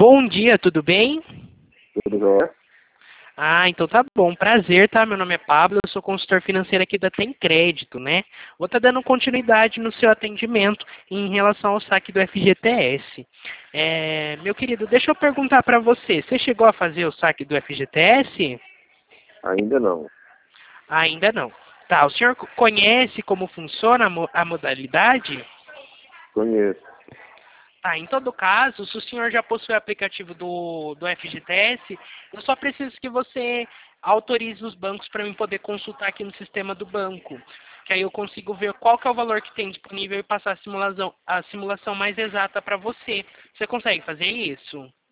Bom dia, tudo bem? Tudo jóia? Ah, então tá bom. Prazer, tá? Meu nome é Pablo, eu sou consultor financeiro aqui da Tem Crédito, né? Vou estar dando continuidade no seu atendimento em relação ao saque do FGTS. Meu querido, deixa eu perguntar para você. Você chegou a fazer o saque do FGTS? Ainda não. Ainda não. Tá, o senhor conhece como funciona a modalidade? Conheço. Tá, em todo caso, se o senhor já possui o aplicativo do FGTS, eu só preciso que você autorize os bancos para eu poder consultar aqui no sistema do banco. Que aí eu consigo ver qual que é o valor que tem disponível e passar a simulação mais exata para você. Você consegue fazer isso?